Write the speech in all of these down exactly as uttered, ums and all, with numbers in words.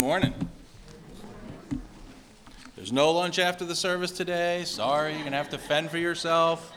Morning. There's no lunch after the service today. Sorry, you're going to have to fend for yourself.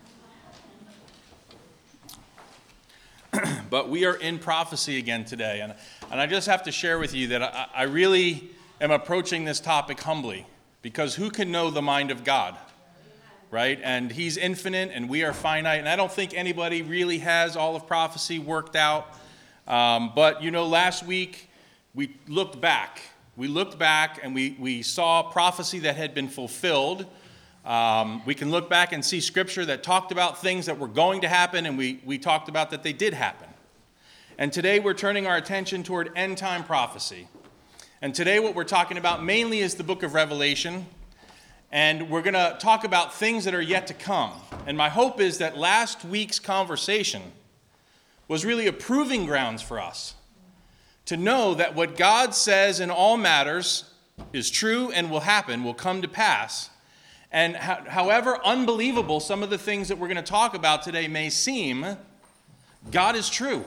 But we are in prophecy again today. And, and I just have to share with you that I, I really am approaching this topic humbly. Because who can know the mind of God? Right? And he's infinite and we are finite. And I don't think anybody really has all of prophecy worked out. Um, but, you know, last week we looked back. We looked back and we, we saw prophecy that had been fulfilled. Um, we can look back and see scripture that talked about things that were going to happen, and we, we talked about that they did happen. And today we're turning our attention toward end-time prophecy. And today what we're talking about mainly is the book of Revelation. And we're going to talk about things that are yet to come. And my hope is that last week's conversation was really a proving grounds for us to know that what God says in all matters is true and will happen, will come to pass. And ho- however unbelievable some of the things that we're going to talk about today may seem, God is true.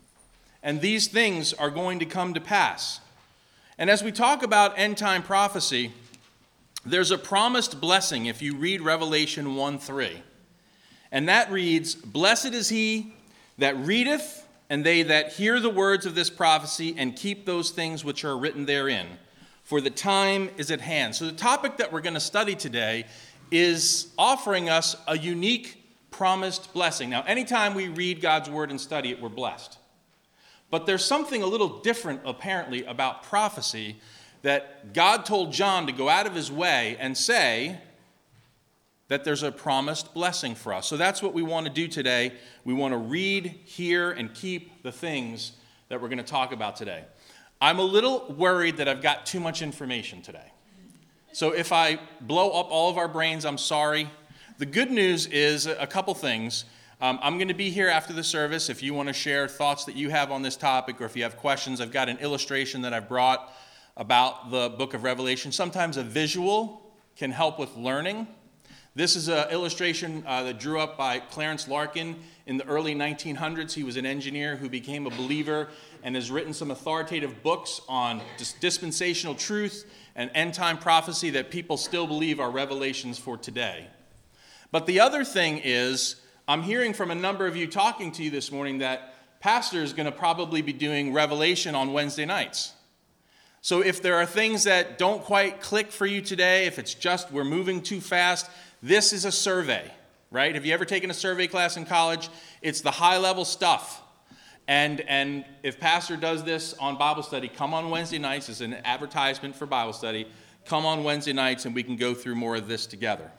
And these things are going to come to pass. And as we talk about end-time prophecy, there's a promised blessing if you read Revelation one three. And that reads, "Blessed is he that readeth, and they that hear the words of this prophecy and keep those things which are written therein, for the time is at hand." So the topic that we're going to study today is offering us a unique promised blessing. Now, anytime we read God's word and study it, we're blessed. But there's something a little different, apparently, about prophecy that God told John to go out of his way and say that there's a promised blessing for us. So that's what we want to do today. We want to read, hear, and keep the things that we're going to talk about today. I'm a little worried that I've got too much information today. So if I blow up all of our brains, I'm sorry. The good news is a couple things. Um, I'm going to be here after the service if you want to share thoughts that you have on this topic, or if you have questions. I've got an illustration that I've brought about the book of Revelation. Sometimes a visual can help with learning. This is an illustration uh, that drew up by Clarence Larkin in the early nineteen hundreds. He was an engineer who became a believer and has written some authoritative books on dis- dispensational truth and end-time prophecy that people still believe are revelations for today. But the other thing is, I'm hearing from a number of you talking to you this morning that Pastor is going to probably be doing Revelation on Wednesday nights. So if there are things that don't quite click for you today, if it's just we're moving too fast, this is a survey, right? Have you ever taken a survey class in college? It's the high-level stuff. And, and if Pastor does this on Bible study, come on Wednesday nights as an advertisement for Bible study. Come on Wednesday nights and we can go through more of this together.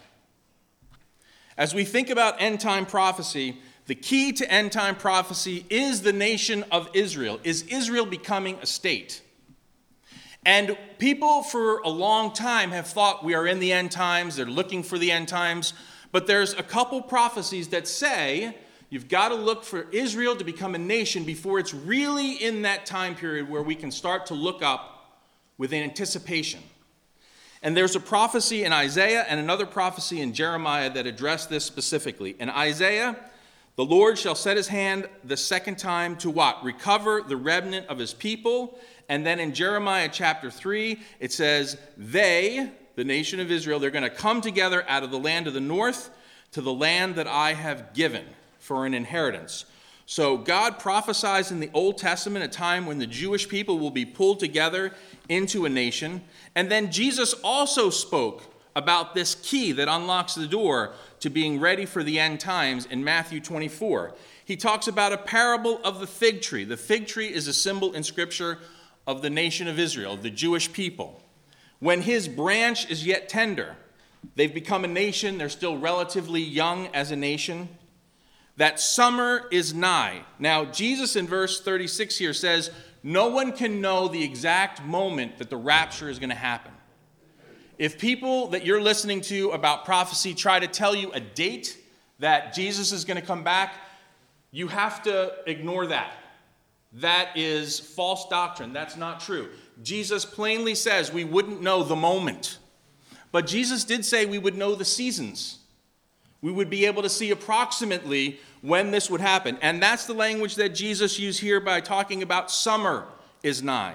As we think about end-time prophecy, the key to end-time prophecy is the nation of Israel. Is Israel becoming a state? And people for a long time have thought we are in the end times. They're looking for the end times. But there's a couple prophecies that say you've got to look for Israel to become a nation before it's really in that time period where we can start to look up with anticipation. And there's a prophecy in Isaiah and another prophecy in Jeremiah that address this specifically. In Isaiah, the Lord shall set his hand the second time to what? Recover the remnant of his people. And then in Jeremiah chapter three, it says, they, the nation of Israel, they're going to come together out of the land of the north to the land that I have given for an inheritance. So God prophesies in the Old Testament a time when the Jewish people will be pulled together into a nation. And then Jesus also spoke about this key that unlocks the door to being ready for the end times in Matthew twenty-four. He talks about a parable of the fig tree. The fig tree is a symbol in Scripture of the nation of Israel, the Jewish people. When his branch is yet tender, they've become a nation, they're still relatively young as a nation, that summer is nigh. Now, Jesus in verse thirty-six here says, no one can know the exact moment that the rapture is going to happen. If people that you're listening to about prophecy try to tell you a date that Jesus is going to come back, you have to ignore that. That is false doctrine. That's not true. Jesus plainly says we wouldn't know the moment. But Jesus did say we would know the seasons. We would be able to see approximately when this would happen. And that's the language that Jesus used here by talking about summer is nigh.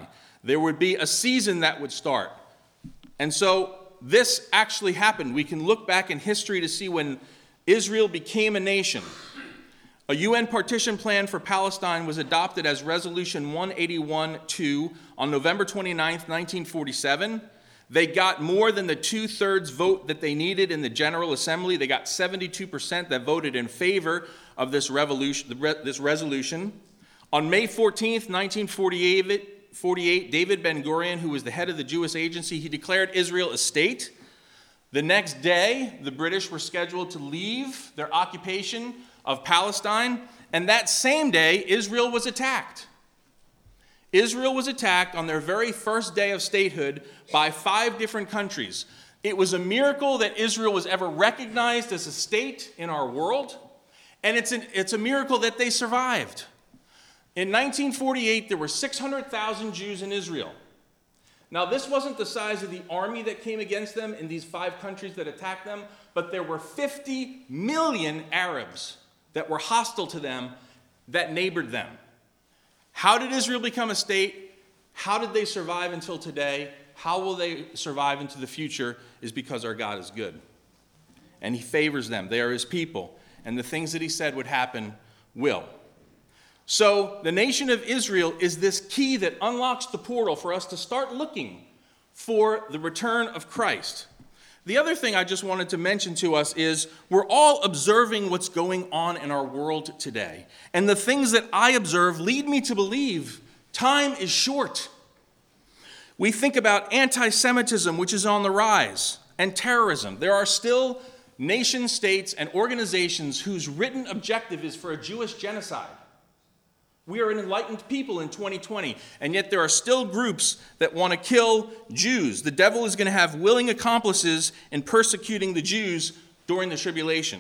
There would be a season that would start. And so this actually happened. We can look back in history to see when Israel became a nation. A U N partition plan for Palestine was adopted as Resolution one eighty-one two on November twenty-ninth, nineteen forty-seven. They got more than the two-thirds vote that they needed in the General Assembly. They got seventy-two percent that voted in favor of this, revolution, this resolution. On May fourteenth, nineteen forty-eight, David Ben-Gurion, who was the head of the Jewish Agency, he declared Israel a state. The next day, the British were scheduled to leave their occupation of Palestine, and that same day, Israel was attacked. Israel was attacked on their very first day of statehood by five different countries. It was a miracle that Israel was ever recognized as a state in our world, and it's, an, it's a miracle that they survived. In nineteen forty-eight, there were six hundred thousand Jews in Israel. Now, this wasn't the size of the army that came against them in these five countries that attacked them, but there were fifty million Arabs that were hostile to them, that neighbored them. How did Israel become a state? How did they survive until today? How will they survive into the future? Is because our God is good. And he favors them. They are his people. And the things that he said would happen will. So the nation of Israel is this key that unlocks the portal for us to start looking for the return of Christ. The other thing I just wanted to mention to us is we're all observing what's going on in our world today. And the things that I observe lead me to believe time is short. We think about anti-Semitism, which is on the rise, and terrorism. There are still nation states and organizations whose written objective is for a Jewish genocide. We are an enlightened people in twenty twenty, and yet there are still groups that want to kill Jews. The devil is going to have willing accomplices in persecuting the Jews during the tribulation.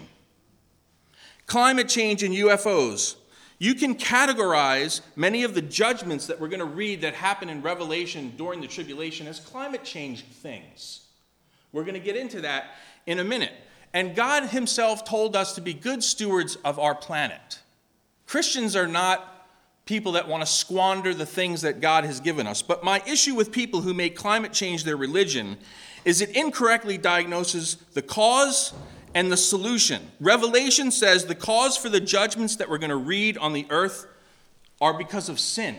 Climate change and U F Os. You can categorize many of the judgments that we're going to read that happen in Revelation during the tribulation as climate change things. We're going to get into that in a minute. And God himself told us to be good stewards of our planet. Christians are not people that want to squander the things that God has given us. But my issue with people who make climate change their religion is it incorrectly diagnoses the cause and the solution. Revelation says the cause for the judgments that we're going to read on the earth are because of sin.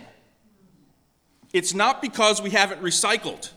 It's not because we haven't recycled.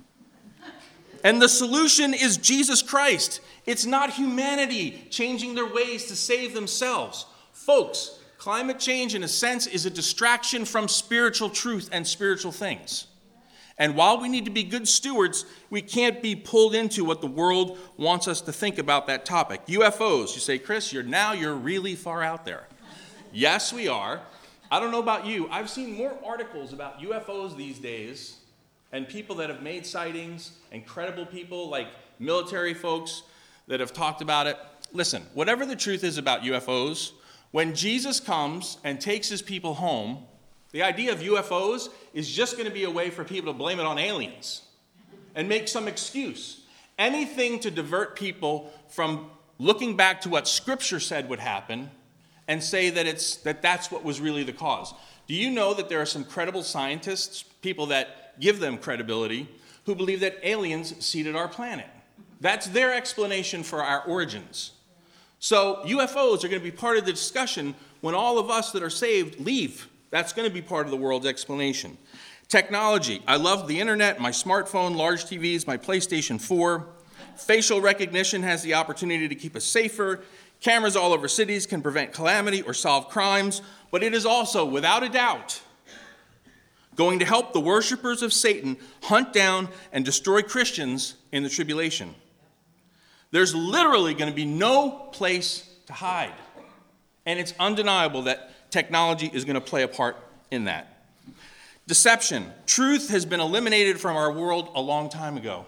And the solution is Jesus Christ. It's not humanity changing their ways to save themselves. Folks, climate change, in a sense, is a distraction from spiritual truth and spiritual things. And while we need to be good stewards, we can't be pulled into what the world wants us to think about that topic. U F Os, you say, Chris, you're now you're really far out there. Yes, we are. I don't know about you. I've seen more articles about U F Os these days and people that have made sightings and credible people like military folks that have talked about it. Listen, whatever the truth is about U F Os, when Jesus comes and takes his people home, the idea of U F Os is just going to be a way for people to blame it on aliens and make some excuse. Anything to divert people from looking back to what Scripture said would happen and say that it's that that's what was really the cause. Do you know that there are some credible scientists, people that give them credibility, who believe that aliens seeded our planet? That's their explanation for our origins. So U F Os are going to be part of the discussion when all of us that are saved leave. That's going to be part of the world's explanation. Technology. I love the internet, my smartphone, large T Vs, my PlayStation four. Facial recognition has the opportunity to keep us safer. Cameras all over cities can prevent calamity or solve crimes. But it is also, without a doubt, going to help the worshipers of Satan hunt down and destroy Christians in the tribulation. There's literally going to be no place to hide. And it's undeniable that technology is going to play a part in that. Deception. Truth has been eliminated from our world a long time ago.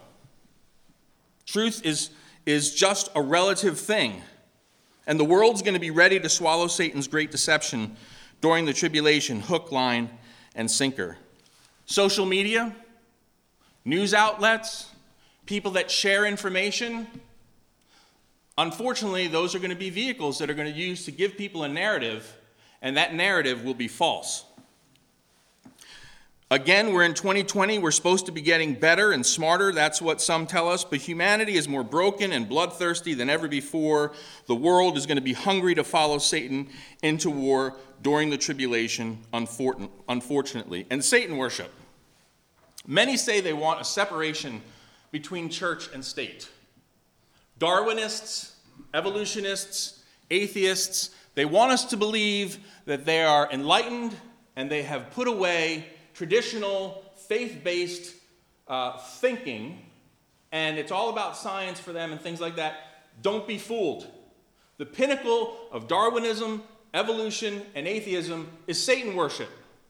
Truth is, is just a relative thing. And the world's going to be ready to swallow Satan's great deception during the tribulation, hook, line, and sinker. Social media, news outlets, people that share information. Unfortunately, those are going to be vehicles that are going to use to give people a narrative, and that narrative will be false. Again, we're in twenty twenty. We're supposed to be getting better and smarter. That's what some tell us. But humanity is more broken and bloodthirsty than ever before. The world is going to be hungry to follow Satan into war during the tribulation, unfortunately. And Satan worship. Many say they want a separation between church and state. Darwinists, evolutionists, atheists, they want us to believe that they are enlightened and they have put away traditional faith-based uh, thinking, and it's all about science for them and things like that. Don't be fooled. The pinnacle of Darwinism, evolution, and atheism is Satan worship.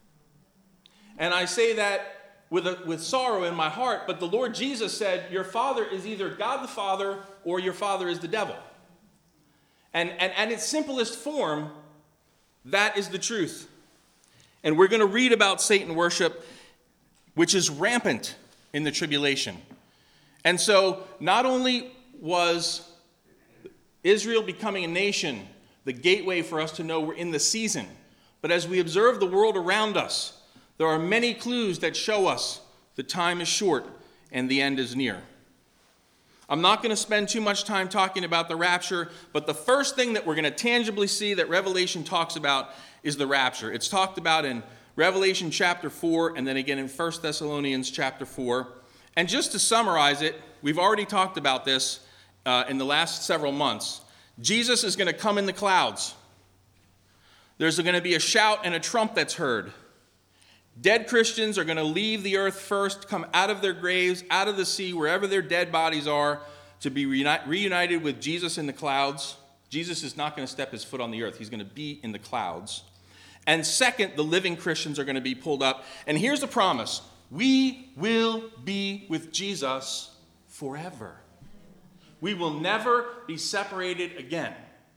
And I say that with, a, with sorrow in my heart, but the Lord Jesus said, your father is either God the Father or your father is the devil. And, and, and in its simplest form, that is the truth. And we're going to read about Satan worship, which is rampant in the tribulation. And so not only was Israel becoming a nation the gateway for us to know we're in the season, but as we observe the world around us, there are many clues that show us the time is short and the end is near. I'm not going to spend too much time talking about the rapture, but the first thing that we're going to tangibly see that Revelation talks about is the rapture. It's talked about in Revelation chapter four and then again in First Thessalonians chapter four. And just to summarize it, we've already talked about this uh, in the last several months. Jesus is going to come in the clouds. There's going to be a shout and a trump that's heard. Dead Christians are going to leave the earth first, come out of their graves, out of the sea, wherever their dead bodies are, to be reuni- reunited with Jesus in the clouds. Jesus is not going to step his foot on the earth. He's going to be in the clouds. And second, the living Christians are going to be pulled up. And here's the promise. We will be with Jesus forever. We will never be separated again.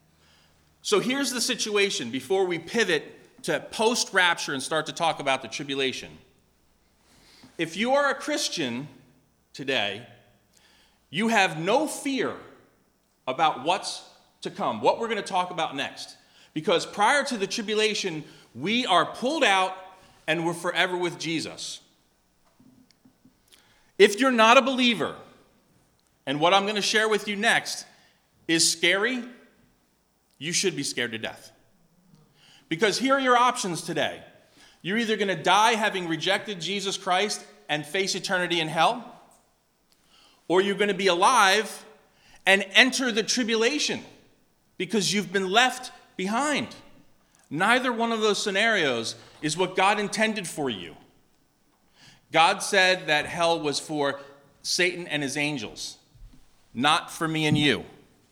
So here's the situation before we pivot to post-rapture and start to talk about the tribulation. If you are a Christian today, you have no fear about what's to come, what we're going to talk about next. Because prior to the tribulation, we are pulled out and we're forever with Jesus. If you're not a believer, and what I'm going to share with you next is scary, you should be scared to death. Because here are your options today. You're either going to die having rejected Jesus Christ and face eternity in hell, or you're going to be alive and enter the tribulation because you've been left behind. Neither one of those scenarios is what God intended for you. God said that hell was for Satan and his angels, not for me and you.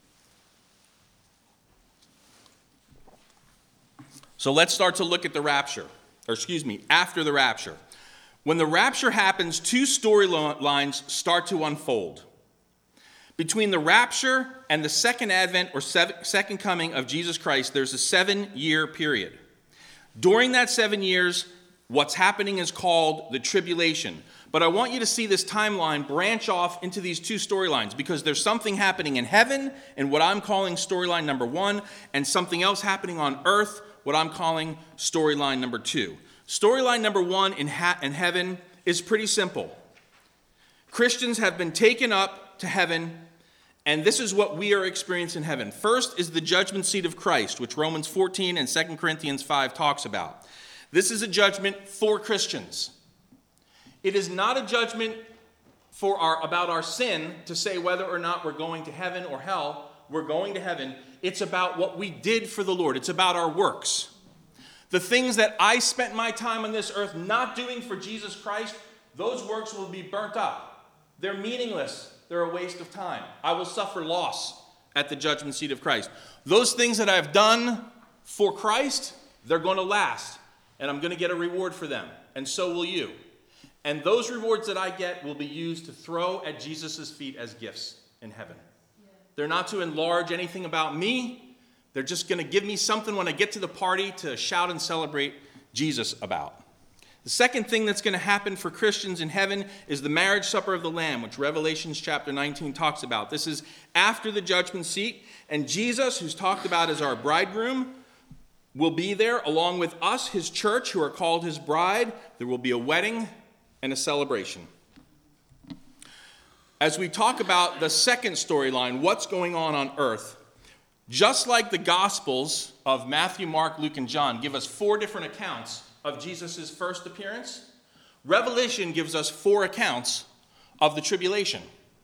So let's start to look at the rapture, or excuse me, after the rapture. When the rapture happens, two storylines start to unfold. Between the rapture and the second advent or second coming of Jesus Christ, there's a seven-year period. During that seven years, what's happening is called the tribulation. But I want you to see this timeline branch off into these two storylines because there's something happening in heaven in what I'm calling storyline number one, and something else happening on earth, what I'm calling storyline number two. Storyline number one in, ha- in heaven is pretty simple. Christians have been taken up to heaven, and this is what we are experiencing in heaven. First is the judgment seat of Christ, which Romans fourteen and Second Corinthians five talks about. This is a judgment for Christians. It is not a judgment for our, about our sin to say whether or not we're going to heaven or hell. We're going to heaven. It's about what we did for the Lord. It's about our works. The things that I spent my time on this earth not doing for Jesus Christ, those works will be burnt up. They're meaningless. They're a waste of time. I will suffer loss at the judgment seat of Christ. Those things that I've done for Christ, they're going to last, and I'm going to get a reward for them, and so will you. And those rewards that I get will be used to throw at Jesus' feet as gifts in heaven. They're not to enlarge anything about me. They're just going to give me something when I get to the party to shout and celebrate Jesus about. The second thing that's going to happen for Christians in heaven is the marriage supper of the Lamb, which Revelation chapter nineteen talks about. This is after the judgment seat, and Jesus, who's talked about as our bridegroom, will be there along with us, his church, who are called his bride. There will be a wedding and a celebration. As we talk about the second storyline, what's going on on earth, just like the Gospels of Matthew, Mark, Luke, and John give us four different accounts of Jesus' first appearance, Revelation gives us four accounts of the tribulation.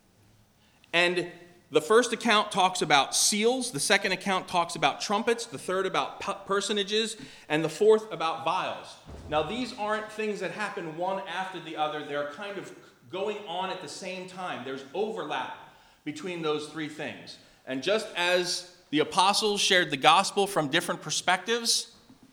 And the first account talks about seals, the second account talks about trumpets, the third about personages, and the fourth about vials. Now, these aren't things that happen one after the other. They're kind of going on at the same time. There's overlap between those three things. And just as the apostles shared the gospel from different perspectives,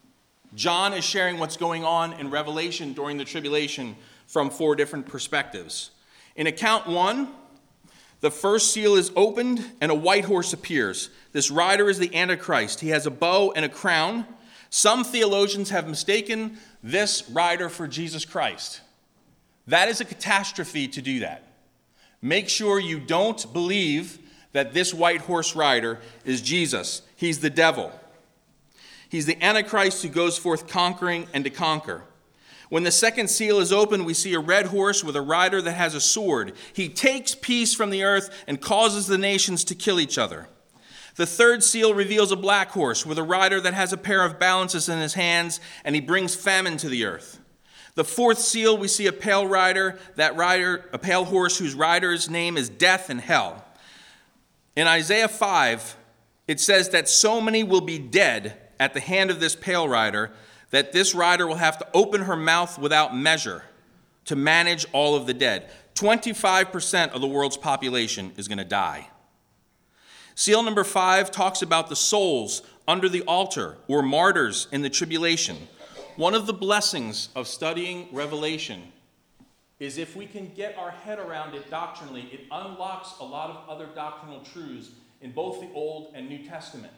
John is sharing what's going on in Revelation during the tribulation from four different perspectives. In account one, the first seal is opened and a white horse appears. This rider is the Antichrist. He has a bow and a crown. Some theologians have mistaken this rider for Jesus Christ. That is a catastrophe to do that. Make sure you don't believe that this white horse rider is Jesus. He's the devil. He's the Antichrist who goes forth conquering and to conquer. When the second seal is opened, we see a red horse with a rider that has a sword. He takes peace from the earth and causes the nations to kill each other. The third seal reveals a black horse with a rider that has a pair of balances in his hands, and he brings famine to the earth. The fourth seal, we see a pale rider, that rider, a pale horse whose rider's name is Death and Hell. In Isaiah five, it says that so many will be dead at the hand of this pale rider that this rider will have to open her mouth without measure to manage all of the dead. twenty-five percent of the world's population is going to die. Seal number five talks about the souls under the altar or martyrs in the tribulation. One of the blessings of studying Revelation is if we can get our head around it doctrinally, it unlocks a lot of other doctrinal truths in both the Old and New Testament.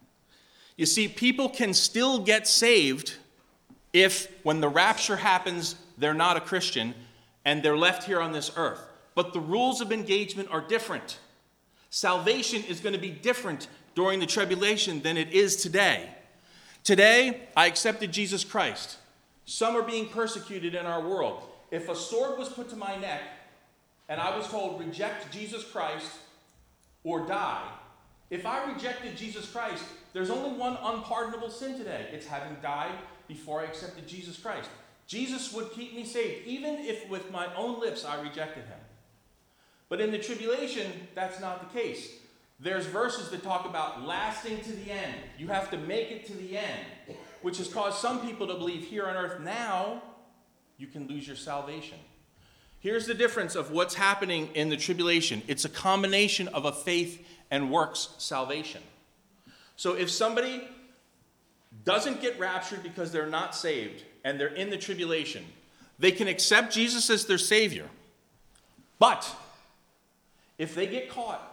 You see, people can still get saved if, when the rapture happens, they're not a Christian and they're left here on this earth. But the rules of engagement are different. Salvation is going to be different during the tribulation than it is today. Today, I accepted Jesus Christ. Some are being persecuted in our world. If a sword was put to my neck and I was told, reject Jesus Christ or die, if I rejected Jesus Christ, there's only one unpardonable sin today. It's having died before I accepted Jesus Christ. Jesus would keep me saved, even if with my own lips I rejected him. But in the tribulation, that's not the case. There's verses that talk about lasting to the end. You have to make it to the end, which has caused some people to believe here on earth now you can lose your salvation. Here's the difference of what's happening in the tribulation. It's a combination of a faith and works salvation. So if somebody doesn't get raptured because they're not saved and they're in the tribulation, they can accept Jesus as their Savior. But if they get caught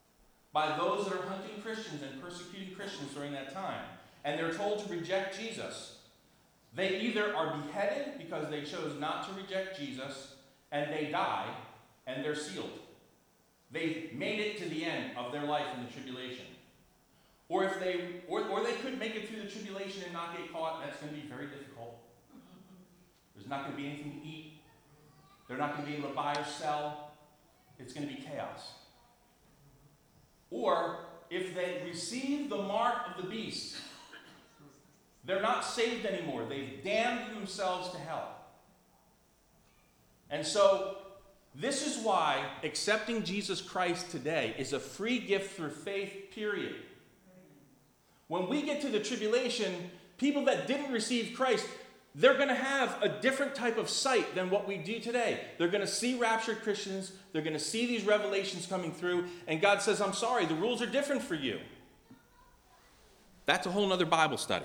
by those that are hunting Christians and persecuting Christians during that time, and they're told to reject Jesus, they either are beheaded because they chose not to reject Jesus, and they die, and they're sealed. They've made it to the end of their life in the tribulation. Or if they, or, or they could make it through the tribulation and not get caught. That's going to be very difficult. There's not going to be anything to eat. They're not going to be able to buy or sell. It's going to be chaos. Or if they receive the mark of the beast, they're not saved anymore. They've damned themselves to hell. And so, this is why accepting Jesus Christ today is a free gift through faith, period. When we get to the tribulation, people that didn't receive Christ, they're going to have a different type of sight than what we do today. They're going to see raptured Christians. They're going to see these revelations coming through. And God says, I'm sorry, the rules are different for you. That's a whole other Bible study.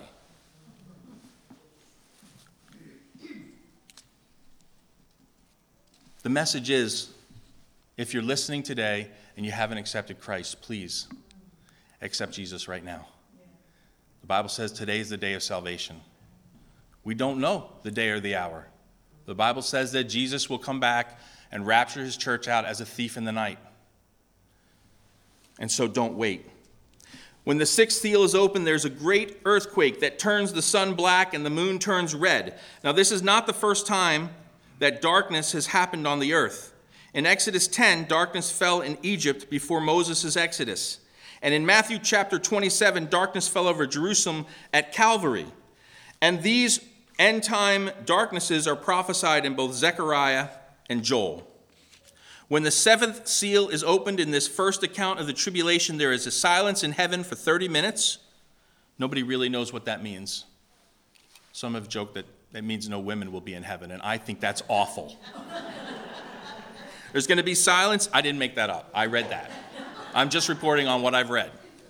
The message is, if you're listening today and you haven't accepted Christ, please accept Jesus right now. The Bible says today is the day of salvation. We don't know the day or the hour. The Bible says that Jesus will come back and rapture his church out as a thief in the night. And so don't wait. When the sixth seal is opened, there's a great earthquake that turns the sun black and the moon turns red. Now, this is not the first time that darkness has happened on the earth. In Exodus ten, darkness fell in Egypt before Moses' exodus. And in Matthew chapter twenty-seven, darkness fell over Jerusalem at Calvary. And these end-time darknesses are prophesied in both Zechariah and Joel. When the seventh seal is opened in this first account of the tribulation, there is a silence in heaven for thirty minutes. Nobody really knows what that means. Some have joked that that means no women will be in heaven, and I think that's awful. There's going to be silence. I didn't make that up. I read that. I'm just reporting on what I've read.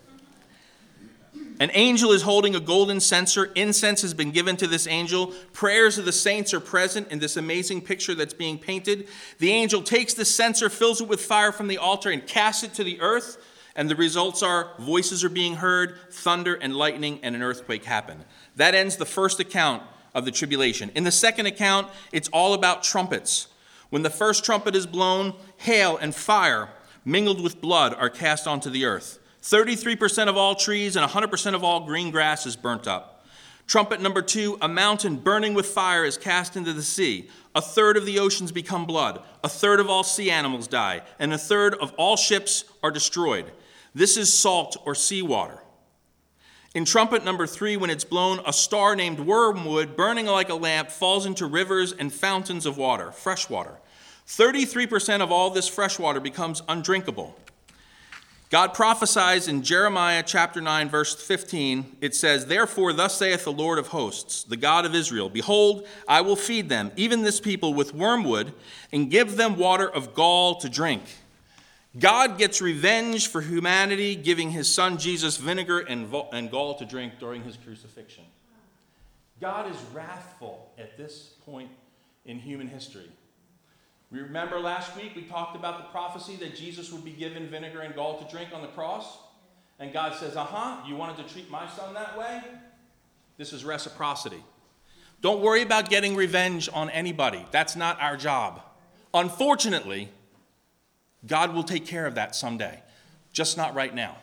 An angel is holding a golden censer. Incense has been given to this angel. Prayers of the saints are present in this amazing picture that's being painted. The angel takes the censer, fills it with fire from the altar, and casts it to the earth. And the results are voices are being heard, thunder and lightning, and an earthquake happen. That ends the first account of the tribulation. In the second account, it's all about trumpets. When the first trumpet is blown, hail and fire mingled with blood are cast onto the earth. thirty-three percent of all trees and one hundred percent of all green grass is burnt up. Trumpet number two, a mountain burning with fire is cast into the sea. A third of the oceans become blood. A third of all sea animals die. And a third of all ships are destroyed. This is salt or seawater. In trumpet number three, when it's blown, a star named wormwood, burning like a lamp, falls into rivers and fountains of water, fresh water. thirty-three percent of all this fresh water becomes undrinkable. God prophesies in Jeremiah chapter nine, verse fifteen, it says, "Therefore thus saith the Lord of hosts, the God of Israel, Behold, I will feed them, even this people, with wormwood, and give them water of gall to drink." God gets revenge for humanity, giving his son Jesus vinegar and, vo- and gall to drink during his crucifixion. God is wrathful at this point in human history. Remember last week we talked about the prophecy that Jesus would be given vinegar and gall to drink on the cross? And God says, uh-huh, you wanted to treat my son that way? This is reciprocity. Don't worry about getting revenge on anybody. That's not our job. Unfortunately, God will take care of that someday, just not right now.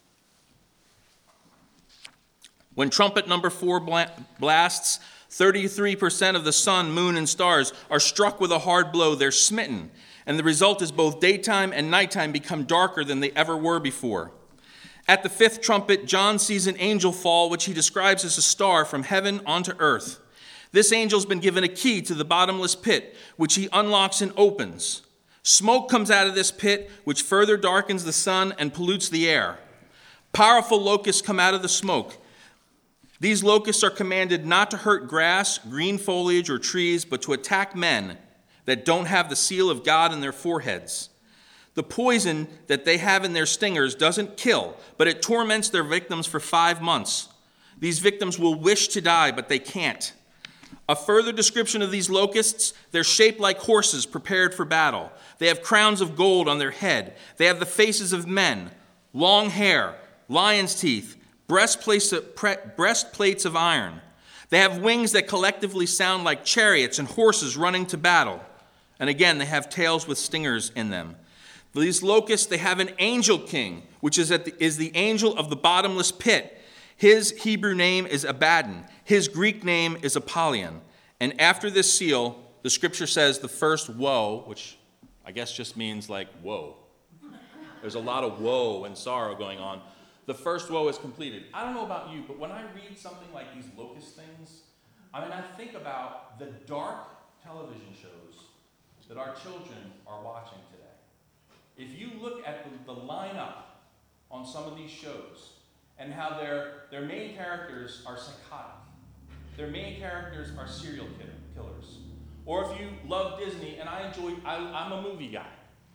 When trumpet number four blasts, thirty-three percent of the sun, moon, and stars are struck with a hard blow. They're smitten. And the result is both daytime and nighttime become darker than they ever were before. At the fifth trumpet, John sees an angel fall, which he describes as a star from heaven onto earth. This angel's been given a key to the bottomless pit, which he unlocks and opens. Smoke comes out of this pit, which further darkens the sun and pollutes the air. Powerful locusts come out of the smoke. These locusts are commanded not to hurt grass, green foliage, or trees, but to attack men that don't have the seal of God in their foreheads. The poison that they have in their stingers doesn't kill, but it torments their victims for five months. These victims will wish to die, but they can't. A further description of these locusts: they're shaped like horses prepared for battle. They have crowns of gold on their head. They have the faces of men, long hair, lion's teeth, breastplates of, pre, breastplates of iron. They have wings that collectively sound like chariots and horses running to battle. And again, they have tails with stingers in them. These locusts, they have an angel king, which is, at the, is the angel of the bottomless pit. His Hebrew name is Abaddon. His Greek name is Apollyon. And after this seal, the scripture says the first woe, which I guess just means like woe. There's a lot of woe and sorrow going on. The first woe is completed. I don't know about you, but when I read something like these locust things, I mean, I think about the dark television shows that our children are watching today. If you look at the, the lineup on some of these shows, and how their, their main characters are psychotic. Their main characters are serial killers. Or if you love Disney, and I enjoy, I, I'm a movie guy.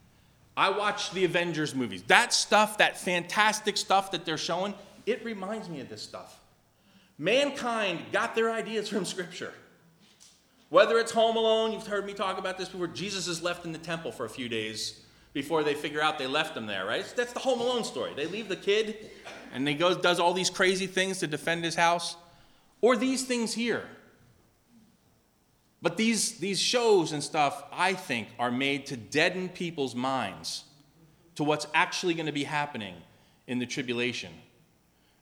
I watch the Avengers movies. That stuff, that fantastic stuff that they're showing, it reminds me of this stuff. Mankind got their ideas from Scripture. Whether it's Home Alone, you've heard me talk about this before, Jesus is left in the temple for a few days before they figure out they left him there, right? That's the Home Alone story. They leave the kid, and he goes, does all these crazy things to defend his house. Or these things here. But these, these shows and stuff, I think, are made to deaden people's minds to what's actually going to be happening in the tribulation.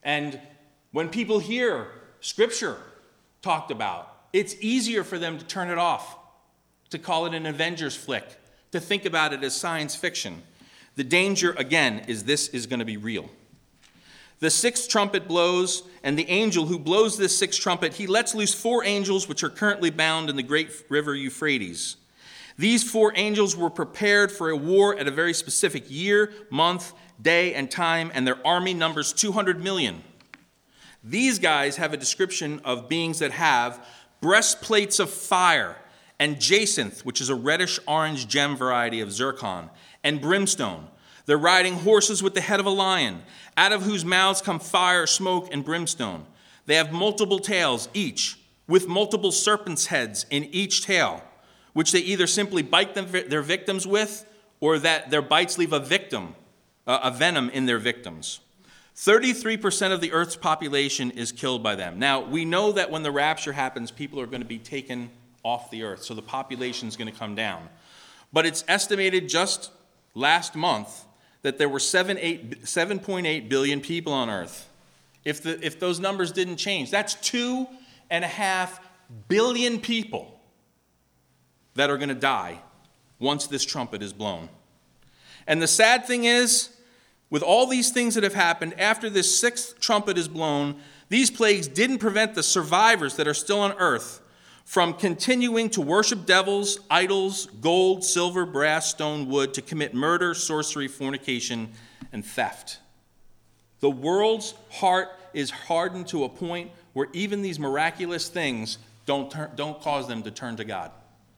And when people hear Scripture talked about, it's easier for them to turn it off, to call it an Avengers flick, to think about it as science fiction. The danger, again, is this is going to be real. The sixth trumpet blows, and the angel who blows this sixth trumpet, he lets loose four angels which are currently bound in the great river Euphrates. These four angels were prepared for a war at a very specific year, month, day, and time, and their army numbers two hundred million. These guys have a description of beings that have breastplates of fire, and jacinth, which is a reddish-orange gem variety of zircon, and brimstone. They're riding horses with the head of a lion, out of whose mouths come fire, smoke, and brimstone. They have multiple tails, each, with multiple serpents' heads in each tail, which they either simply bite them, their victims with, or that their bites leave a victim, uh, a venom in their victims. thirty-three percent of the earth's population is killed by them. Now, we know that when the rapture happens, people are going to be taken off the earth, so the population is going to come down. But it's estimated just last month that there were seven point eight billion people on earth. If, the, if those numbers didn't change, that's two and a half billion people that are going to die once this trumpet is blown. And the sad thing is, with all these things that have happened, after this sixth trumpet is blown, these plagues didn't prevent the survivors that are still on earth from continuing to worship devils, idols, gold, silver, brass, stone, wood, to commit murder, sorcery, fornication, and theft. The world's heart is hardened to a point where even these miraculous things don't, turn, don't cause them to turn to God.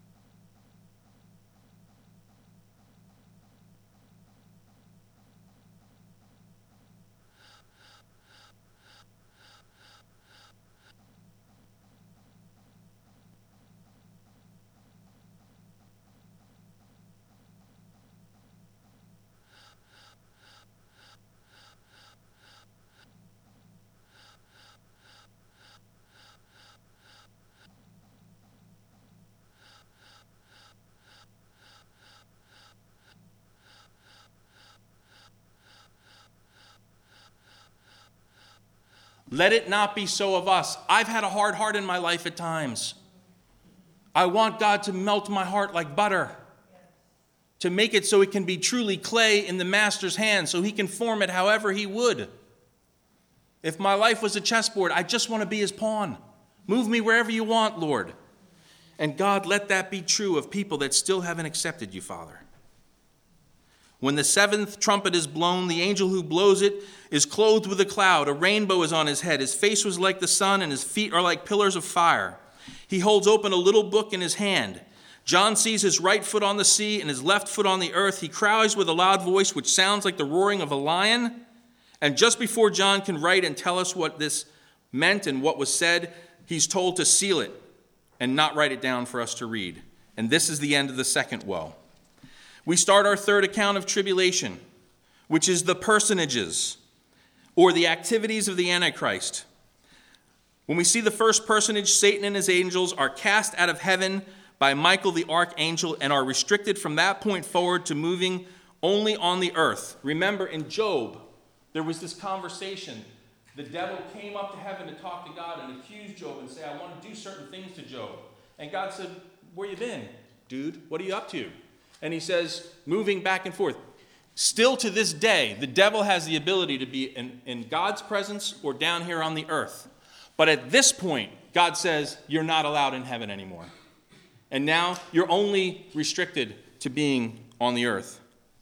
Let it not be so of us. I've had a hard heart in my life at times. I want God to melt my heart like butter, to make it so it can be truly clay in the master's hand, so he can form it however he would. If my life was a chessboard, I just want to be his pawn. Move me wherever you want, Lord. And God, let that be true of people that still haven't accepted you, Father. When the seventh trumpet is blown, the angel who blows it is clothed with a cloud. A rainbow is on his head. His face was like the sun, and his feet are like pillars of fire. He holds open a little book in his hand. John sees his right foot on the sea and his left foot on the earth. He cries with a loud voice, which sounds like the roaring of a lion. And just before John can write and tell us what this meant and what was said, he's told to seal it and not write it down for us to read. And this is the end of the second woe. We start our third account of tribulation, which is the personages or the activities of the Antichrist. When we see the first personage, Satan and his angels are cast out of heaven by Michael the archangel and are restricted from that point forward to moving only on the earth. Remember, in Job, there was this conversation. The devil came up to heaven to talk to God and accuse Job and say, I want to do certain things to Job. And God said, where you been, dude? What are you up to? And he says, moving back and forth. Still to this day, the devil has the ability to be in, in God's presence or down here on the earth. But at this point, God says, you're not allowed in heaven anymore. And now you're only restricted to being on the earth.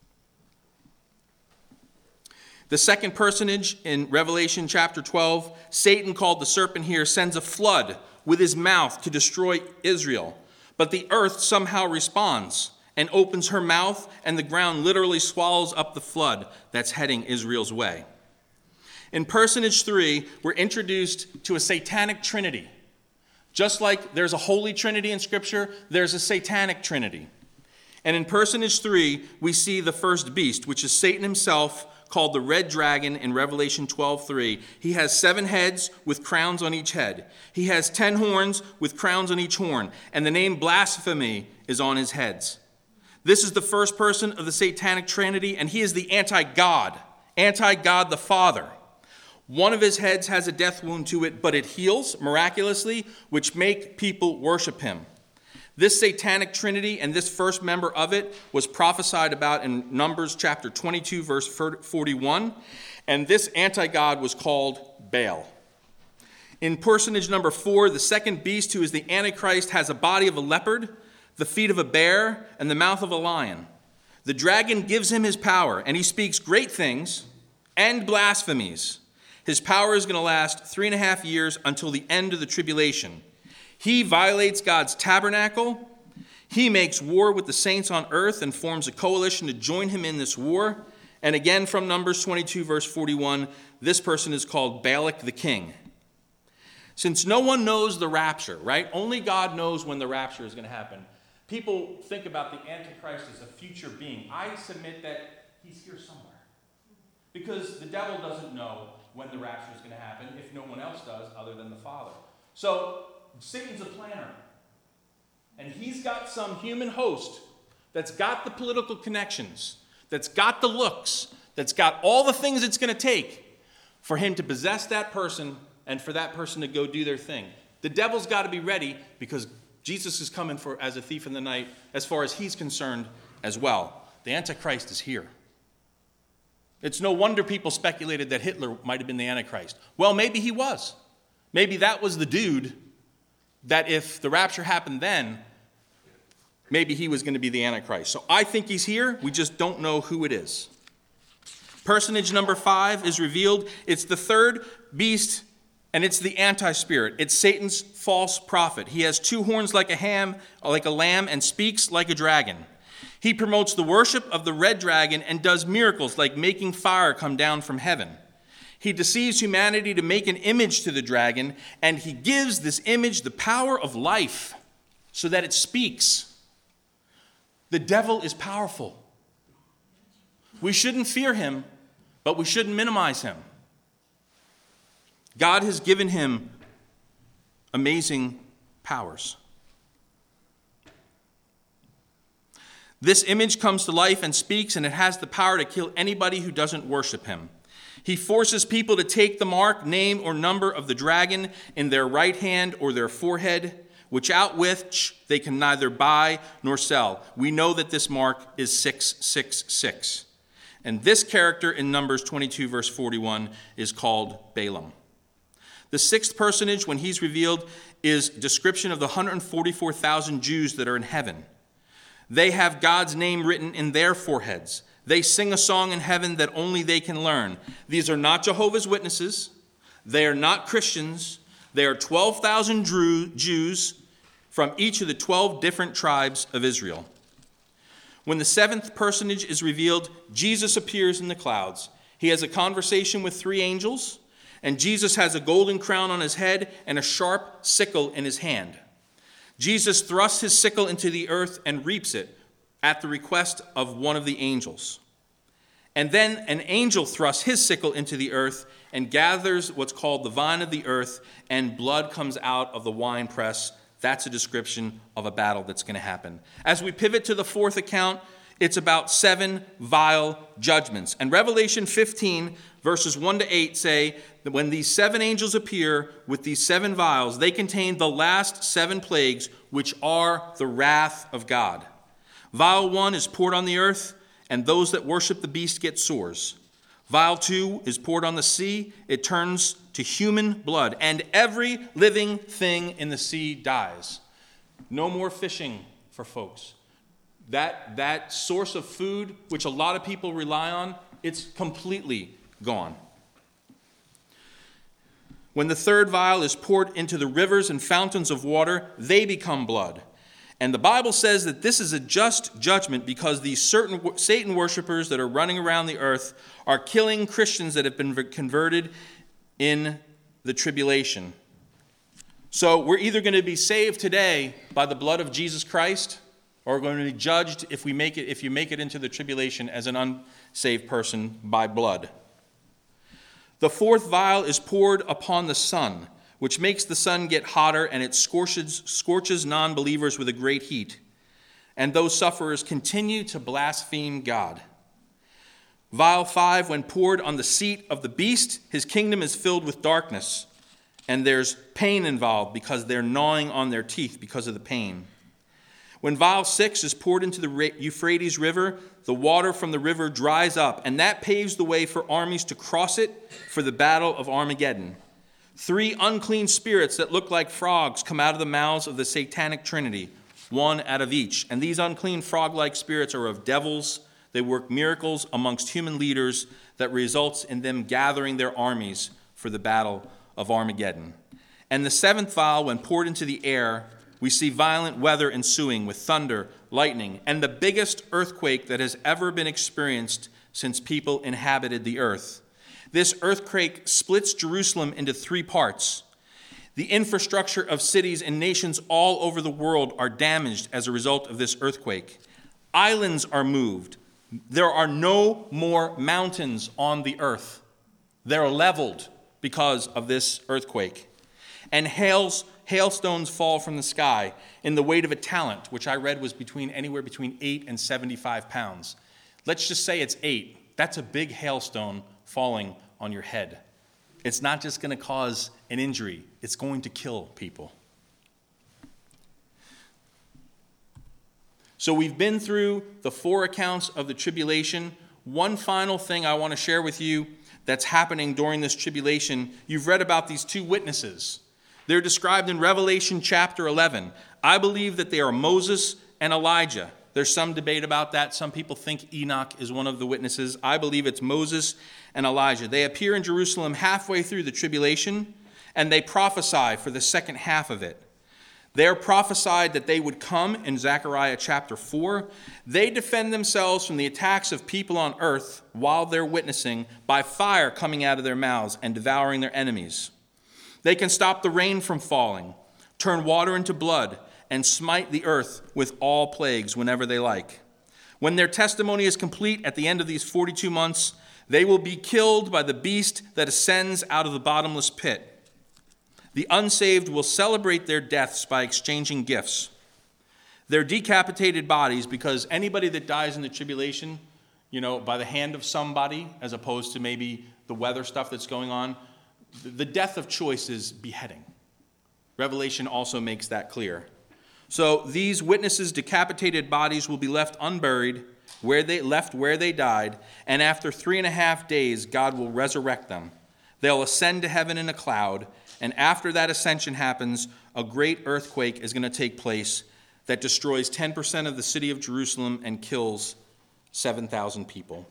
The second personage in Revelation chapter twelve, Satan, called the serpent here, sends a flood with his mouth to destroy Israel. But the earth somehow responds and opens her mouth, and the ground literally swallows up the flood that's heading Israel's way. In personage three, we're introduced to a satanic trinity. Just like there's a holy trinity in Scripture, there's a satanic trinity. And in personage three, we see the first beast, which is Satan himself, called the red dragon in Revelation twelve three. He has seven heads with crowns on each head. He has ten horns with crowns on each horn, and the name blasphemy is on his heads. This is the first person of the satanic trinity, and he is the anti-God, anti-God the Father. One of his heads has a death wound to it, but it heals miraculously, which make people worship him. This satanic trinity and this first member of it was prophesied about in Numbers chapter twenty-two, verse forty-one. And this anti-god was called Baal. In personage number four, the second beast, who is the Antichrist, has a body of a leopard, the feet of a bear, and the mouth of a lion. The dragon gives him his power, and he speaks great things and blasphemies. His power is going to last three and a half years until the end of the tribulation. He violates God's tabernacle. He makes war with the saints on earth and forms a coalition to join him in this war. And again, from Numbers twenty-two, verse forty-one, this person is called Balak the king. Since no one knows the rapture, right? Only God knows when the rapture is going to happen. People think about the Antichrist as a future being. I submit that he's here somewhere. Because the devil doesn't know when the rapture is going to happen, if no one else does other than the Father. So Satan's a planner. And he's got some human host that's got the political connections, that's got the looks, that's got all the things it's going to take for him to possess that person and for that person to go do their thing. The devil's got to be ready because Jesus is coming for as a thief in the night as far as he's concerned as well. The Antichrist is here. It's no wonder people speculated that Hitler might have been the Antichrist. Well, maybe he was. Maybe that was the dude that if the rapture happened then, maybe he was going to be the Antichrist. So I think he's here. We just don't know who it is. Personage number five is revealed. It's the third beast, and it's the anti-spirit. It's Satan's false prophet. He has two horns like a ham, like a lamb, and speaks like a dragon. He promotes the worship of the red dragon and does miracles like making fire come down from heaven. He deceives humanity to make an image to the dragon, and he gives this image the power of life so that it speaks. The devil is powerful. We shouldn't fear him, but we shouldn't minimize him. God has given him amazing powers. This image comes to life and speaks, and it has the power to kill anybody who doesn't worship him. He forces people to take the mark, name, or number of the dragon in their right hand or their forehead, without which they can neither buy nor sell. We know that this mark is six six six. And this character in Numbers twenty-two, verse forty-one, is called Balaam. The sixth personage, when he's revealed, is description of the one hundred forty-four thousand Jews that are in heaven. They have God's name written in their foreheads. They sing a song in heaven that only they can learn. These are not Jehovah's Witnesses. They are not Christians. They are twelve thousand Jews from each of the twelve different tribes of Israel. When the seventh personage is revealed, Jesus appears in the clouds. He has a conversation with three angels, and Jesus has a golden crown on his head and a sharp sickle in his hand. Jesus thrusts his sickle into the earth and reaps it at the request of one of the angels. And then an angel thrusts his sickle into the earth and gathers what's called the vine of the earth, and blood comes out of the winepress. That's a description of a battle that's going to happen. As we pivot to the fourth account, it's about seven vile judgments. And Revelation fifteen, verses one to eight say that when these seven angels appear with these seven vials, they contain the last seven plagues, which are the wrath of God. Vial one is poured on the earth, and those that worship the beast get sores. Vial two is poured on the sea. It turns to human blood, and every living thing in the sea dies. No more fishing for folks. That, that source of food, which a lot of people rely on, it's completely gone. When the third vial is poured into the rivers and fountains of water, they become blood. And the Bible says that this is a just judgment because these certain Satan worshipers that are running around the earth are killing Christians that have been converted in the tribulation. So we're either going to be saved today by the blood of Jesus Christ, or we're going to be judged if we make it, if you make it into the tribulation as an unsaved person by blood. The fourth vial is poured upon the sun, which makes the sun get hotter, and it scorches, scorches non-believers with a great heat. And those sufferers continue to blaspheme God. Vial five, when poured on the seat of the beast, his kingdom is filled with darkness. And there's pain involved because they're gnawing on their teeth because of the pain. When vial six is poured into the Euphrates River, the water from the river dries up, and that paves the way for armies to cross it for the battle of Armageddon. Three unclean spirits that look like frogs come out of the mouths of the satanic trinity, one out of each. And these unclean frog-like spirits are of devils. They work miracles amongst human leaders that results in them gathering their armies for the battle of Armageddon. And the seventh vial, when poured into the air, we see violent weather ensuing with thunder, lightning, and the biggest earthquake that has ever been experienced since people inhabited the earth. This earthquake splits Jerusalem into three parts. The infrastructure of cities and nations all over the world are damaged as a result of this earthquake. Islands are moved. There are no more mountains on the earth. They're leveled because of this earthquake. And hails, hailstones fall from the sky in the weight of a talent, which I read was between anywhere between eight and seventy-five pounds. Let's just say it's eight. That's a big hailstone falling on your head. It's not just going to cause an injury. It's going to kill people. So we've been through the four accounts of the tribulation. One final thing I want to share with you that's happening during this tribulation. You've read about these two witnesses. They're described in Revelation chapter eleven. I believe that they are Moses and Elijah. There's some debate about that. Some people think Enoch is one of the witnesses. I believe it's Moses and Elijah. They appear in Jerusalem halfway through the tribulation, and they prophesy for the second half of it. They're prophesied that they would come in Zechariah chapter four. They defend themselves from the attacks of people on earth while they're witnessing by fire coming out of their mouths and devouring their enemies. They can stop the rain from falling, turn water into blood, and smite the earth with all plagues whenever they like. When their testimony is complete at the end of these forty-two months, they will be killed by the beast that ascends out of the bottomless pit. The unsaved will celebrate their deaths by exchanging gifts. Their decapitated bodies, because anybody that dies in the tribulation, you know, by the hand of somebody, as opposed to maybe the weather stuff that's going on, the death of choice is beheading. Revelation also makes that clear. So these witnesses' decapitated bodies will be left unburied, where they left where they died, and after three and a half days, God will resurrect them. They'll ascend to heaven in a cloud, and after that ascension happens, a great earthquake is going to take place that destroys ten percent of the city of Jerusalem and kills seven thousand people.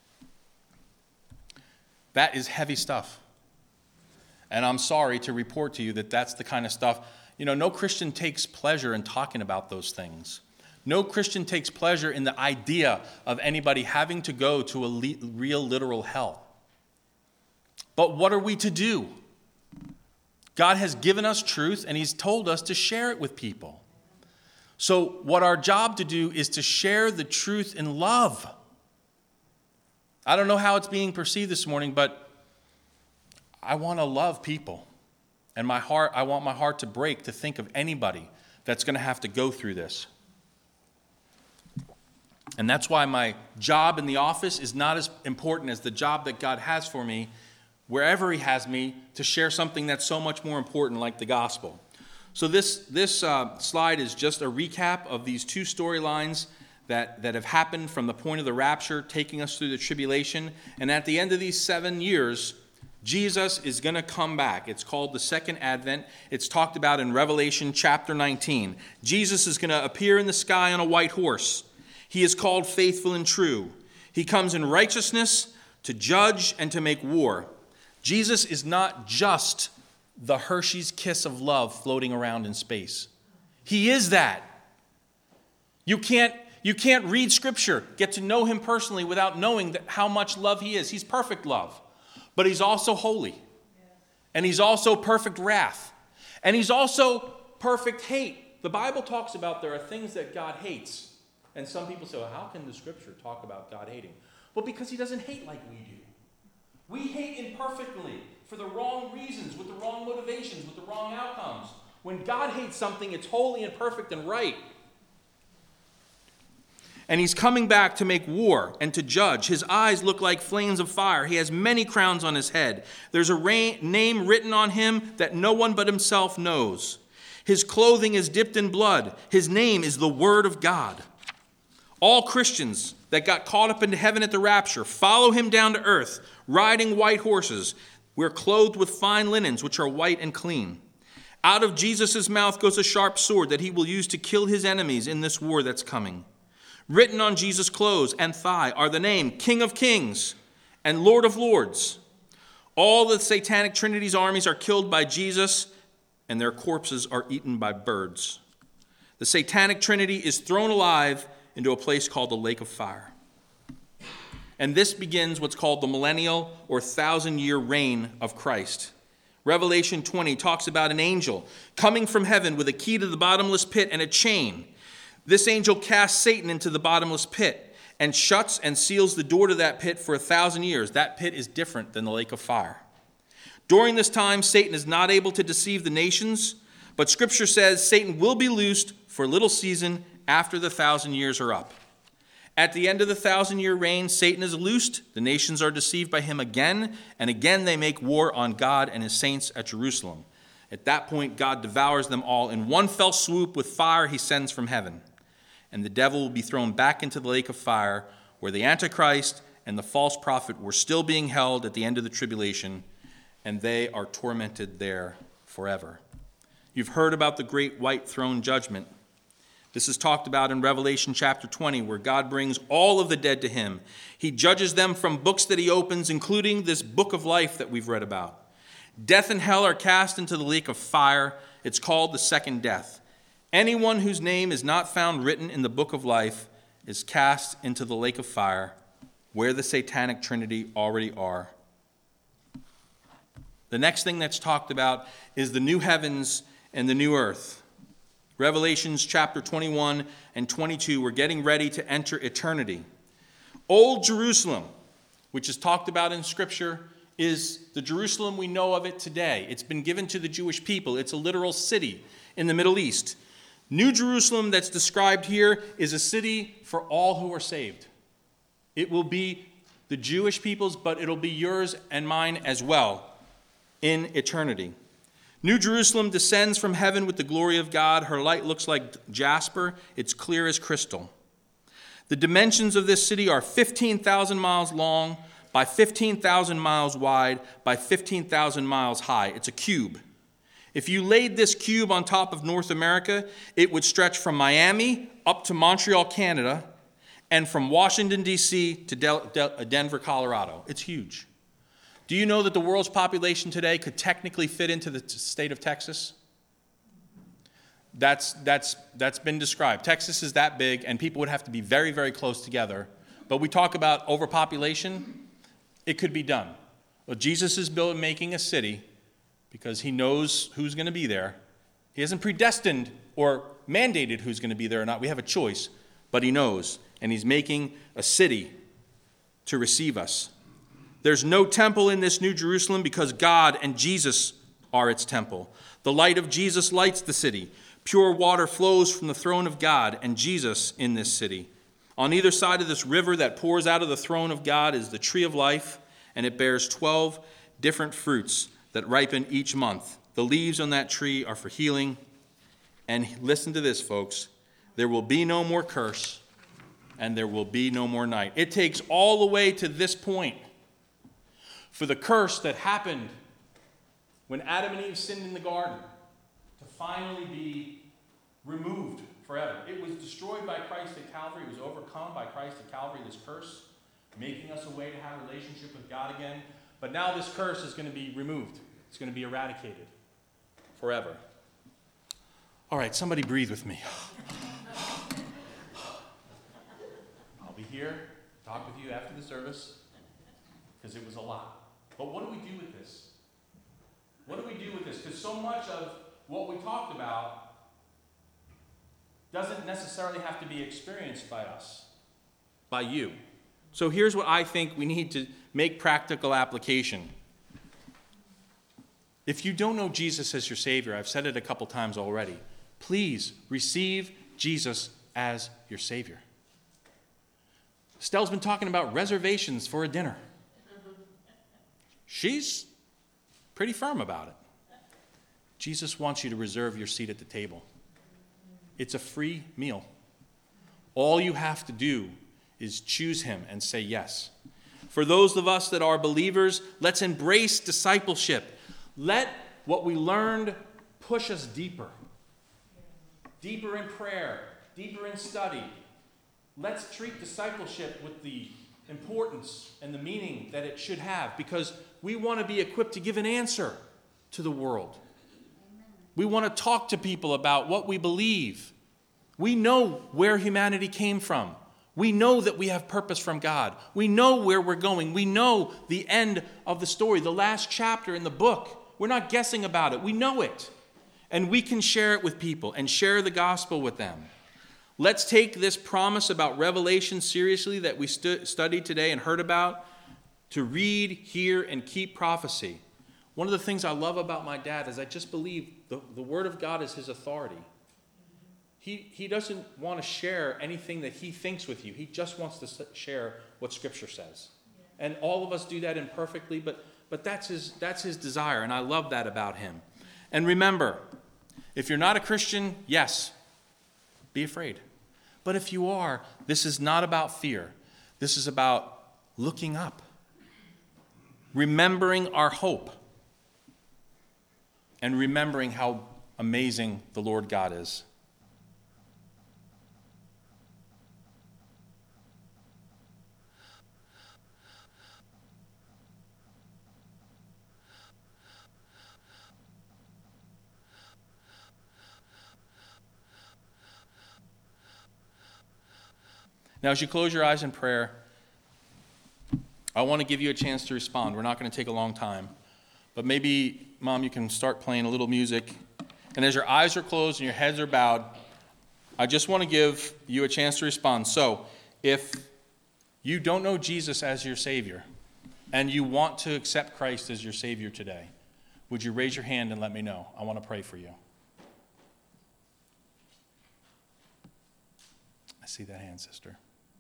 That is heavy stuff. And I'm sorry to report to you that that's the kind of stuff, you know, no Christian takes pleasure in talking about those things. No Christian takes pleasure in the idea of anybody having to go to a le- real literal hell. But what are we to do? God has given us truth, and he's told us to share it with people. So what our job to do is to share the truth in love. I don't know how it's being perceived this morning, but I want to love people. And my heart, I want my heart to break to think of anybody that's going to have to go through this. And that's why my job in the office is not as important as the job that God has for me, wherever he has me, to share something that's so much more important, like the gospel. So this, this uh, slide is just a recap of these two storylines that, that have happened from the point of the rapture, taking us through the tribulation. And at the end of these seven years, Jesus is going to come back. It's called the second advent. It's talked about in Revelation chapter nineteen. Jesus is going to appear in the sky on a white horse. He is called faithful and true. He comes in righteousness to judge and to make war. Jesus is not just the Hershey's kiss of love floating around in space. He is that. You can't, you can't read Scripture, get to know him personally without knowing that how much love he is. He's perfect love. But he's also holy. And he's also perfect wrath. And he's also perfect hate. The Bible talks about there are things that God hates. And some people say, well, how can the Scripture talk about God hating? Well, because he doesn't hate like we do. We hate imperfectly for the wrong reasons, with the wrong motivations, with the wrong outcomes. When God hates something, it's holy and perfect and right. And he's coming back to make war and to judge. His eyes look like flames of fire. He has many crowns on his head. There's a ra- name written on him that no one but himself knows. His clothing is dipped in blood. His name is the Word of God. All Christians that got caught up into heaven at the rapture follow him down to earth, riding white horses. We're clothed with fine linens, which are white and clean. Out of Jesus' mouth goes a sharp sword that he will use to kill his enemies in this war that's coming. Written on Jesus' clothes and thigh are the name King of Kings and Lord of Lords. All the satanic Trinity's armies are killed by Jesus, and their corpses are eaten by birds. The satanic Trinity is thrown alive into a place called the lake of fire. And this begins what's called the millennial or thousand-year reign of Christ. Revelation twenty talks about an angel coming from heaven with a key to the bottomless pit and a chain. This angel casts Satan into the bottomless pit and shuts and seals the door to that pit for a thousand years. That pit is different than the lake of fire. During this time, Satan is not able to deceive the nations, but Scripture says Satan will be loosed for a little season after the thousand years are up. At the end of the thousand-year reign, Satan is loosed. The nations are deceived by him again, and again they make war on God and his saints at Jerusalem. At that point, God devours them all in one fell swoop with fire he sends from heaven. And the devil will be thrown back into the lake of fire, where the Antichrist and the false prophet were still being held at the end of the tribulation, and they are tormented there forever. You've heard about the great white throne judgment. This is talked about in Revelation chapter twenty, where God brings all of the dead to him. He judges them from books that he opens, including this book of life that we've read about. Death and hell are cast into the lake of fire. It's called the second death. Anyone whose name is not found written in the book of life is cast into the lake of fire, where the satanic Trinity already are. The next thing that's talked about is the new heavens and the new earth. Revelations chapter twenty-one and twenty-two, we're getting ready to enter eternity. Old Jerusalem, which is talked about in Scripture, is the Jerusalem we know of it today. It's been given to the Jewish people. It's a literal city in the Middle East. New Jerusalem that's described here is a city for all who are saved. It will be the Jewish people's, but it'll be yours and mine as well in eternity. New Jerusalem descends from heaven with the glory of God. Her light looks like jasper. It's clear as crystal. The dimensions of this city are fifteen thousand miles long by fifteen thousand miles wide by fifteen thousand miles high. It's a cube. If you laid this cube on top of North America, it would stretch from Miami up to Montreal, Canada, and from Washington, D C to Del- Del- Denver, Colorado. It's huge. Do you know that the world's population today could technically fit into the t- state of Texas? That's, that's, that's been described. Texas is that big, and people would have to be very, very close together. But we talk about overpopulation. It could be done. Well, Jesus is building, making a city because he knows who's going to be there. He hasn't predestined or mandated who's going to be there or not. We have a choice, but he knows, and he's making a city to receive us. There's no temple in this New Jerusalem because God and Jesus are its temple. The light of Jesus lights the city. Pure water flows from the throne of God and Jesus in this city. On either side of this river that pours out of the throne of God is the tree of life, and it bears twelve different fruits that ripen each month. The leaves on that tree are for healing. And listen to this, folks. There will be no more curse, and there will be no more night. It takes all the way to this point for the curse that happened when Adam and Eve sinned in the garden to finally be removed forever. It was destroyed by Christ at Calvary. It was overcome by Christ at Calvary, this curse, making us a way to have a relationship with God again. But now this curse is going to be removed. It's going to be eradicated forever. All right, somebody breathe with me. I'll be here, talk with you after the service, because it was a lot. But what do we do with this? What do we do with this? Because so much of what we talked about doesn't necessarily have to be experienced by us, by you. So here's what I think we need to make practical application. If you don't know Jesus as your Savior, I've said it a couple times already, please receive Jesus as your Savior. Stell's been talking about reservations for a dinner. She's pretty firm about it. Jesus wants you to reserve your seat at the table. It's a free meal. All you have to do is choose him and say yes. For those of us that are believers, let's embrace discipleship. Let what we learned push us deeper. Deeper in prayer, deeper in study. Let's treat discipleship with the importance and the meaning that it should have, because we want to be equipped to give an answer to the world. We want to talk to people about what we believe. We know where humanity came from. We know that we have purpose from God. We know where we're going. We know the end of the story, the last chapter in the book. We're not guessing about it. We know it. And we can share it with people and share the gospel with them. Let's take this promise about revelation seriously that we stu- studied today and heard about, to read, hear, and keep prophecy. One of the things I love about my dad is I just believe the, the word of God is his authority. He, he doesn't want to share anything that he thinks with you. He just wants to share what Scripture says. And all of us do that imperfectly, but, but that's his, that's his desire, and I love that about him. And remember, if you're not a Christian, yes, be afraid. But if you are, this is not about fear. This is about looking up, remembering our hope, and remembering how amazing the Lord God is. Now, as you close your eyes in prayer, I want to give you a chance to respond. We're not going to take a long time. But maybe, Mom, you can start playing a little music. And as your eyes are closed and your heads are bowed, I just want to give you a chance to respond. So, if you don't know Jesus as your Savior, and you want to accept Christ as your Savior today, would you raise your hand and let me know? I want to pray for you. I see that hand, sister.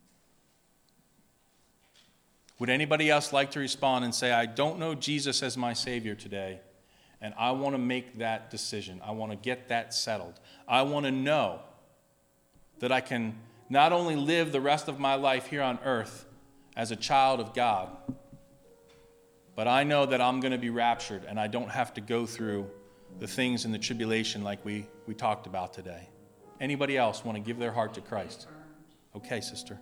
Would anybody else like to respond and say, I don't know Jesus as my Savior today, and I want to make that decision. I want to get that settled. I want to know that I can not only live the rest of my life here on earth as a child of God, but I know that I'm going to be raptured and I don't have to go through the things in the tribulation like we, we talked about today. Anybody else want to give their heart to Christ? Okay, sister.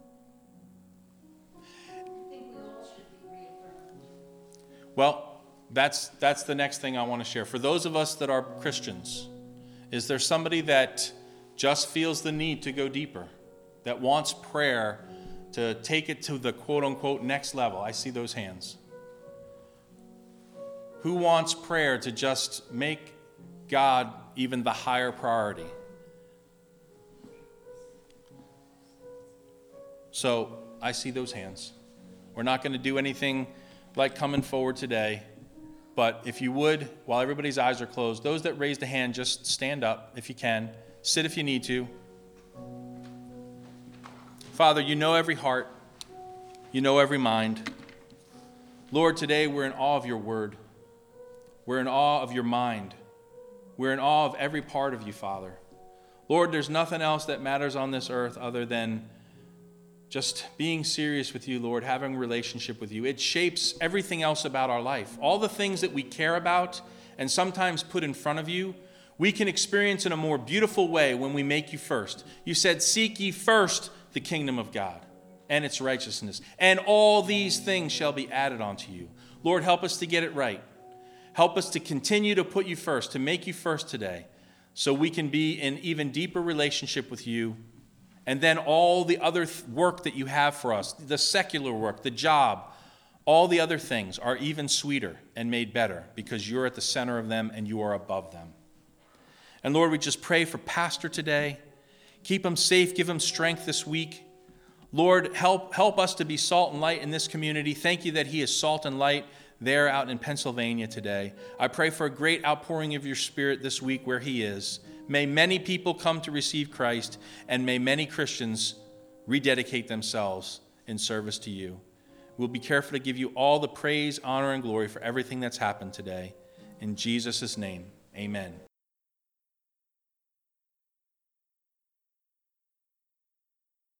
Well, that's that's the next thing I want to share. For those of us that are Christians, is there somebody that just feels the need to go deeper, that wants prayer to take it to the quote-unquote next level? I see those hands. Who wants prayer to just make God even the higher priority? So I see those hands. We're not going to do anything like coming forward today, but if you would, while everybody's eyes are closed, those that raised a hand, just stand up if you can. Sit if you need to. Father, you know every heart. You know every mind. Lord, today we're in awe of your word. We're in awe of your mind. We're in awe of every part of you, Father. Lord, there's nothing else that matters on this earth other than just being serious with you, Lord, having a relationship with you. It shapes everything else about our life. All the things that we care about and sometimes put in front of you, we can experience in a more beautiful way when we make you first. You said, seek ye first the kingdom of God and its righteousness, and all these things shall be added unto you. Lord, help us to get it right. Help us to continue to put you first, to make you first today, so we can be in even deeper relationship with you. And then all the other th- work that you have for us, the secular work, the job, all the other things are even sweeter and made better because you're at the center of them and you are above them. And Lord, we just pray for Pastor today. Keep him safe. Give him strength this week. Lord, help, help us to be salt and light in this community. Thank you that he is salt and light there out in Pennsylvania today. I pray for a great outpouring of your Spirit this week where he is. May many people come to receive Christ, and may many Christians rededicate themselves in service to you. We'll be careful to give you all the praise, honor, and glory for everything that's happened today. In Jesus' name, amen.